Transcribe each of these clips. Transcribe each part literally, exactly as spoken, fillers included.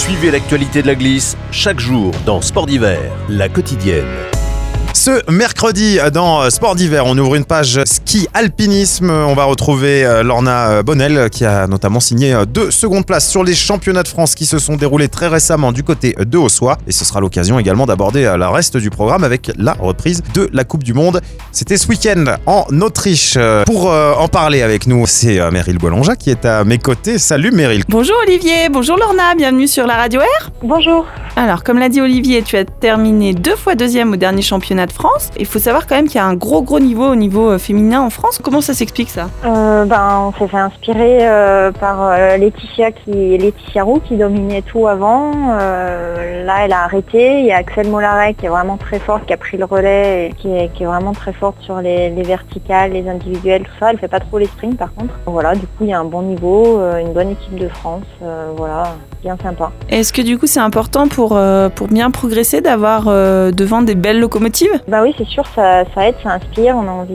Suivez l'actualité de la glisse chaque jour dans Sport d'hiver, la quotidienne. Ce mercredi dans Sport d'hiver, on ouvre une page ski alpinisme. On va retrouver Lorna Bonnel qui a notamment signé deux secondes places sur les championnats de France qui se sont déroulés très récemment du côté de Haussois. Et ce sera l'occasion également d'aborder le reste du programme avec la reprise de la Coupe du Monde. C'était ce week-end en Autriche. Pour en parler avec nous, c'est Meryl Boilonja qui est à mes côtés. Salut Meryl. Bonjour Olivier, bonjour Lorna, bienvenue sur la Radio Air. Bonjour. Alors, comme l'a dit Olivier, tu as terminé deux fois deuxième au dernier championnat de France. Il faut savoir quand même qu'il y a un gros gros niveau au niveau féminin en France. Comment ça s'explique ça ? euh, ben, On s'est fait inspirer euh, par euh, Laetitia, qui, Laetitia Roux qui dominait tout avant. Euh, là, elle a arrêté. Il y a Axel Mollaret qui est vraiment très forte, qui a pris le relais et qui est, qui est vraiment très forte sur les, les verticales, les individuelles, tout ça. Elle fait pas trop les sprints par contre. Voilà, du coup, il y a un bon niveau, euh, une bonne équipe de France. Euh, voilà, bien sympa. Est-ce que du coup, c'est important pour, euh, pour bien progresser d'avoir euh, devant des belles locomotives ? Bah oui, c'est sûr, ça, ça aide, ça inspire. On a envie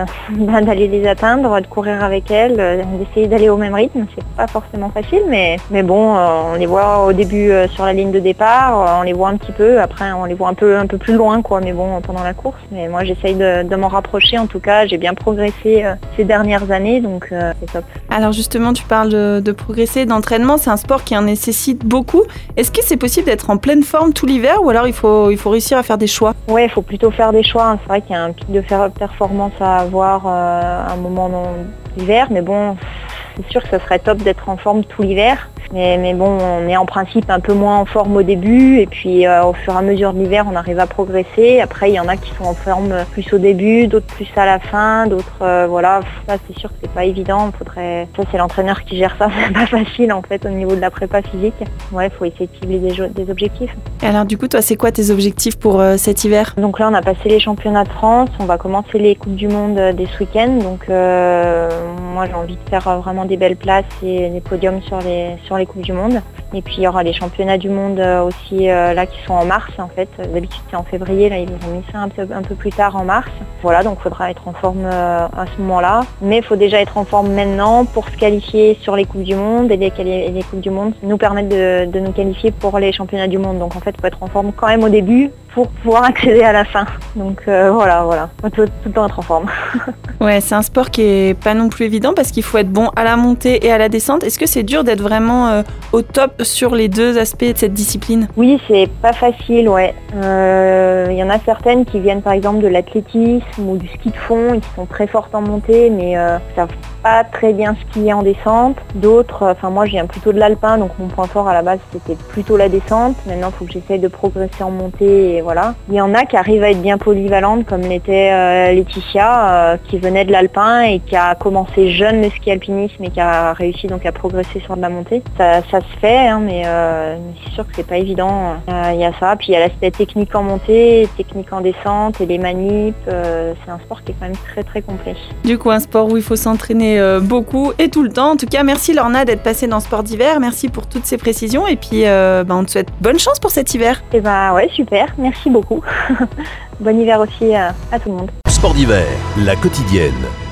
de, d'aller les atteindre, de courir avec elles, d'essayer d'aller au même rythme. C'est pas forcément facile, mais, mais bon, on les voit au début sur la ligne de départ, on les voit un petit peu, après on les voit un peu, un peu plus loin, quoi, mais bon, pendant la course. Mais moi, j'essaye de, de m'en rapprocher. En tout cas, j'ai bien progressé ces dernières années, donc euh, c'est top. Alors justement, tu parles de, de progresser, d'entraînement. C'est un sport qui en nécessite beaucoup. Est-ce que c'est possible d'être en pleine forme tout l'hiver ou alors il faut, il faut réussir à faire des choix ? Ouais, il faut plutôt faire des choix. C'est vrai qu'il y a un pic de performance à avoir euh, à un moment dans l'hiver, mais bon, c'est sûr que ça serait top d'être en forme tout l'hiver. Mais, mais bon, on est en principe un peu moins en forme au début et puis euh, au fur et à mesure de l'hiver, on arrive à progresser. Après, il y en a qui sont en forme plus au début, d'autres plus à la fin, d'autres, euh, voilà. Ça, c'est sûr que c'est pas évident. Faudrait... Ça, c'est l'entraîneur qui gère ça. C'est pas facile en fait au niveau de la prépa physique. Ouais, il faut essayer de cibler des, jo- des objectifs. Et alors du coup, toi, c'est quoi tes objectifs pour euh, cet hiver ? Donc là, on a passé les championnats de France. On va commencer les Coupes du Monde euh, dès ce week-end. Donc euh, moi, j'ai envie de faire euh, vraiment des belles places et des podiums sur les sur les Coupes du Monde. Et puis il y aura les championnats du monde aussi euh, là qui sont en mars en fait. D'habitude c'est en février, là ils ont mis ça un peu, un peu plus tard en mars. Voilà, donc il faudra être en forme euh, à ce moment-là. Mais il faut déjà être en forme maintenant pour se qualifier sur les Coupes du Monde et les, et les Coupes du Monde nous permettent de, de nous qualifier pour les championnats du monde. Donc en fait il faut être en forme quand même au début pour pouvoir accéder à la fin. Donc euh, voilà, voilà. Il faut tout le temps être en forme. Ouais, c'est un sport qui est pas non plus évident parce qu'il faut être bon à la montée et à la descente. Est-ce que c'est dur d'être vraiment euh, au top sur les deux aspects de cette discipline ? Oui, c'est pas facile, ouais. Il euh, y en a certaines qui viennent par exemple de l'athlétisme ou du ski de fond et qui sont très fortes en montée, mais euh, savent pas très bien skier en descente. D'autres, enfin euh, moi je viens plutôt de l'alpin, donc mon point fort à la base c'était plutôt la descente. Maintenant il faut que j'essaye de progresser en montée et voilà. Il y en a qui arrivent à être bien polyvalentes comme l'était euh, Laetitia, euh, qui venait de l'alpin et qui a commencé jeune le ski alpinisme et qui a réussi donc à progresser sur de la montée. Ça, ça se fait, hein, mais euh, c'est sûr que c'est pas évident. Il euh, y a ça, puis il y a l'aspect technique en montée, technique en descente et les manips. Euh, c'est un sport qui est quand même très très complet. Du coup, un sport où il faut s'entraîner euh, beaucoup et tout le temps. En tout cas, merci Lorna d'être passée dans Sport d'hiver. Merci pour toutes ces précisions et puis euh, bah, on te souhaite bonne chance pour cet hiver. Et bah ouais, super, merci beaucoup. Bon hiver aussi à, à tout le monde. Sport d'hiver, la quotidienne.